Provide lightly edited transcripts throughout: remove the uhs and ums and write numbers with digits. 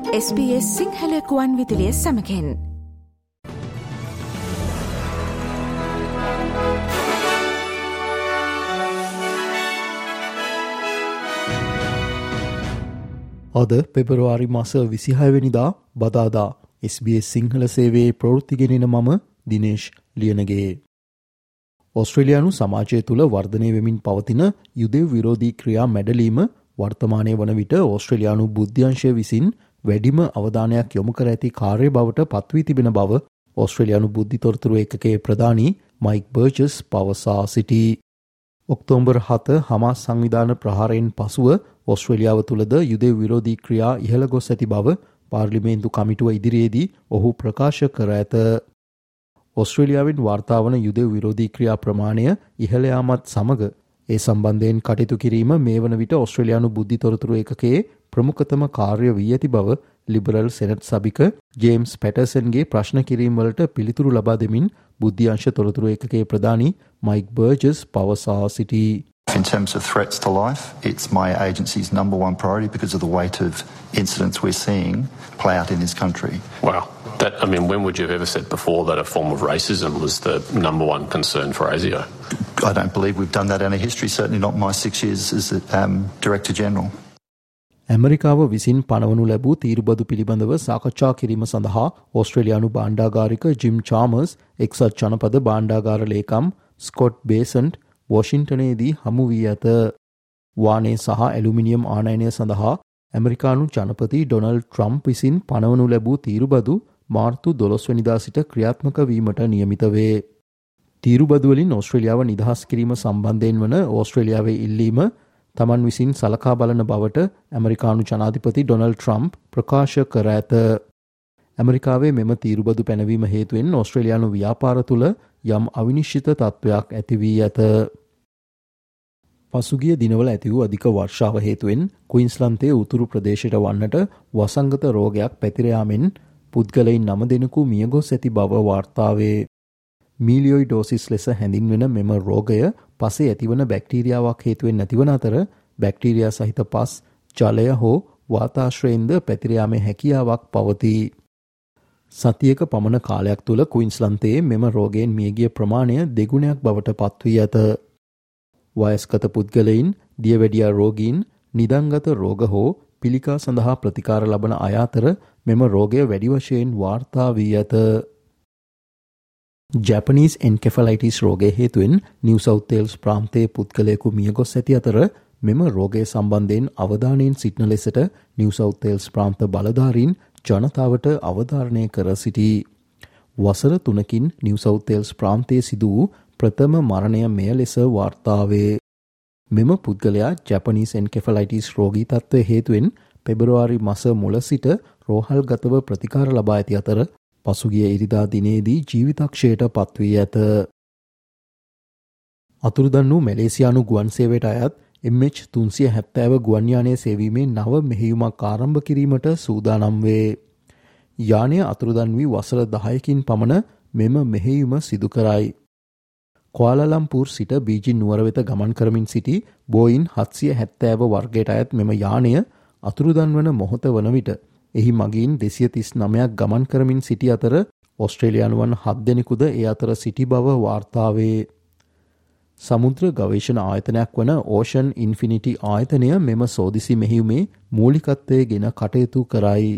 SBS Sinhala ගුවන් විදුලිය සමගින් අද පෙබරවාරි මාස 26 වෙනිදා බදාදා SBS සිංහල සේවයේ ප්‍රවෘත්ති ගෙනෙන මම දිනේෂ් ලියනගේ. ඕස්ට්‍රේලියානු සමාජය තුළ වර්ධනය වෙමින් පවතින යුදෙව් විරෝධී ක්‍රියා මැඩලීම වර්තමානය වන විට ඕස්ට්‍රේලියානු බුද්ධ්‍යංශය විසින් වැඩිම අවධානයක් යොමු කර ඇති කාර්ය බවට පත්වී තිබෙන බව ඕස්ට්‍රේලියානු බුද්ධි තොරතුරු ඒකකයේ ප්‍රධානී මයික් බර්ජස් පවසා සිටී. ඔක්තෝබර් 7 හමාස් සංවිධාන ප්‍රහාරයෙන් පසුව ඕස්ට්‍රේලියාව තුළද යුදෙව් විරෝධී ක්‍රියා ඉහළ ගොස් ඇති බව පාර්ලිමේන්තු කමිටුව ඉදිරියේදී ඔහු ප්‍රකාශ කර ඇත. ඕස්ට්‍රේලියාවෙන් වාර්තාවන යුදෙව් විරෝධී ක්‍රියා ප්‍රමාණය ඉහළ යාමත් සමග ඒ සම්බන්ධයෙන් කටයුතු කිරීම මේ වන විට ඕස්ට්‍රේලියානු බුද්ධි තොරතුරු ඒකකයේ ප්‍රමුඛතම කාර්ය වී ඇති බව ලිබරල් සෙනට් සභික ජේම්ස් පැටර්සන්ගේ ප්‍රශ්න කිරීම් වලට පිළිතුරු ලබා දෙමින් බුද්ධ්‍යංශ තොරතුරු ඒකකයේ ප්‍රධානී මයික් බර්ජස් පවසා සිටී. In terms of threats to life, it's my agency's number one priority because of the weight of incidents we're seeing play out in this country. Wow. When would you have ever said before that a form of racism was the number one concern for ASIO? I don't believe we've done that in our history, certainly not in my 6 years as Director General. ඇමරිකාව විසින් පනවනු ලැබූ තීරුබදු පිළිබඳව සාකච්ඡා කිරීම සඳහා ඕස්ට්‍රේලියානු භාණ්ඩාගාරික gym Chalmers එක්සත් ජනපද භාණ්ඩාගාර ලේකම් Scott බේසන්ට් වොෂින්ටනයේදී හමු වී ඇත. වානේ සහ ඇලුමිනියම් ආනයනය සඳහා ඇමරිකානු ජනපති ඩොනල්ඩ් ට්‍රම්ප් විසින් පනවනු ලැබූ තීරුබදු මාර්තු 12 වෙනිදා සිට ක්‍රියාත්මක වීමට නියමිත වේ. තීරුබදුවලින් ඕස්ට්‍රේලියාව නිදහස් කිරීම සම්බන්ධයෙන් වන ඕස්ට්‍රේලියාවේ ඉල්ලීම තමන් විසින් සලකා බලන බවට ඇමරිකානු ජනාධිපති ඩොනල්ඩ් ට්‍රම්ප් ප්‍රකාශ කර ඇත. ඇමරිකාවේ මෙම තීරුබදු පැනවීම හේතුවෙන් ඕස්ට්‍රේලියානු ව්‍යාපාර තුළ යම් අවිනිශ්චිත තත්ත්වයක් ඇති වී ඇත. පසුගිය දිනවල ඇති වූ අධික වර්ෂාව හේතුවෙන් ක්වීන්ස්ලන්තයේ උතුරු ප්‍රදේශයට වන්නට වසංගත රෝගයක් පැතිර යාමෙන් පුද්ගලයින් 9 දෙනෙකු මියගොස් ඇති බව වාර්තා වේ. මීලියොයිඩෝසිස් ලෙස හැඳින්වෙන මෙම රෝගය පසේ ඇතිවන බැක්ටීරියාවක් හේතුවෙන් නැතිවන අතර බැක්ටීරියා සහිත පස් ජලය හෝ වාතාශ්‍රයෙන්ද පැතිර යාමේ හැකියාවක් පවතී. සතියක පමණ කාලයක් තුළ ක්වීන්ස්ලන්තයේ මෙම රෝගයෙන් මියගිය ප්‍රමාණය දෙගුණයක් බවට පත්වී ඇත. වයස්ගත පුද්ගලයින්, දියවැඩියා රෝගීන්, නිදන්ගත රෝග හෝ පිළිකා සඳහා ප්‍රතිකාර ලබන අය අතර මෙම රෝගය වැඩි වශයෙන් වාර්තා වී ඇත. ජැපනීස් එන්කෙෆලයිටිස් රෝගය හේතුවෙන් නිව් සවුත් වේල්ස් ප්‍රාන්තයේ පුද්ගලයෙකු මියගොස් ඇති අතර මෙම රෝගය සම්බන්ධයෙන් අවධානයෙන් සිටින ලෙසට නිව් සවුත් වේල්ස් ප්‍රාන්ත බලධාරීන් ජනතාවට අවධාරණය කර සිටී. වසර 3කින් නිව් සවුත් වේල්ස් ප්‍රාන්තයේ සිදු වූ ප්‍රථම මරණය මෙය ලෙස වාර්තා වේ. මෙම පුද්ගලයා ජැපනීස් එන්කෙෆලයිටිස් රෝගී තත්ත්වය හේතුවෙන් පෙබරවාරි මාස මුල සිට රෝහල්ගතව ප්‍රතිකාර ලබා ඇති අතර පසුගිය ඉරිදා දිනේදී ජීවිතක්ෂයට පත්වී ඇත. අතුරුදන් වූ මැලේසියානු ගුවන් සේවයට අයත් MH370 ගුවන් යානය සේවීමේ නව මෙහෙයුමක් ආරම්භ කිරීමට සූදානම් වේ. යානය අතුරුදන් වී වසර 10කින් පමණ මෙම මෙහෙයුම සිදු කරයි. කුආලාලම්පූර් සිට බීජිං නුවර වෙත ගමන් කරමින් සිටි බෝයින් 770 වර්ගයට අයත් මෙම යානය අතුරුදන් වන මොහොත වන විට එහි මගින් 239ක් ගමන් කරමින් සිටි අතර ඕස්ට්‍රේලියානුවන් 7 දෙනෙකුද ඒ අතර සිටි බව වාර්තා වේ. සමුද්‍ර ගවේෂණ ආයතනයක් වන ඕෂන් ඉන්ෆිනිටි ආයතනය මෙම සෝදිසි මෙහෙයුමේ මූලිකත්වයේගෙන කටයුතු කරයි.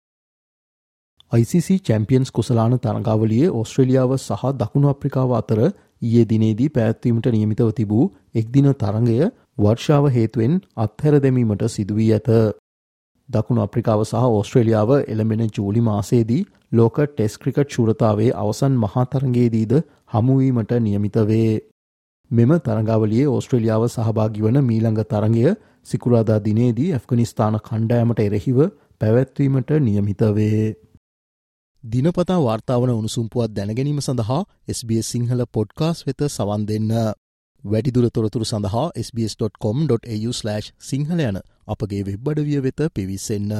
ICC චැම්පියන්ස් කුසලාන තරගාවලියේ ඕස්ට්‍රේලියාව සහ දකුණු අප්‍රිකාව අතර ඊයේ දිනේදී පැවැත්වීමට නියමිතව තිබූ එක්දින තරගය වර්ෂාව හේතුවෙන් අත්හැර දැමීමට සිදු වී ඇත. දකුණු අප්‍රිකාව සහ ඕස්ට්‍රේලියාව එළඹෙන ජූලි මාසයේදී ලෝක ටෙස්ට් ක්‍රිකට් ශූරතාවේ අවසන් මහා තරගයේදීද හමුවීමට නියමිත වේ. මෙම තරගාවලියේ ඕස්ට්‍රේලියාව සහභාගී වන මීළඟ තරගය සිකුරාදා දිනේදී ඇෆ්ගනිස්තාන කණ්ඩායමට එරෙහිව පැවැත්වීමට නියමිත වේ. දිනපතා වාර්තාවන උණුසුම් පුවත් දැනගැනීම සඳහා SBS සිංහල පොඩ්කාස්ට් වෙත සවන් දෙන්න. වැඩිදුර තොරතුරු සඳහා sbs.com.au/සිංහල යන අපගේ වෙබ් අඩවිය වෙත පිවිසෙන්න.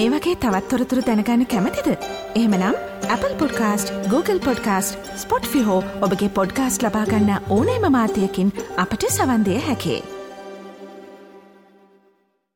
මේ වගේ තවත් තොරතුරු දැනගන්න කැමතිද? එහෙමනම් Apple Podcast, Google Podcast, Spotify හෝ ඔබගේ පොඩ්කාස්ට් ලබා ගන්න ඕනෑම මාධ්‍යයකින් අපට සවන් දිය හැකියි.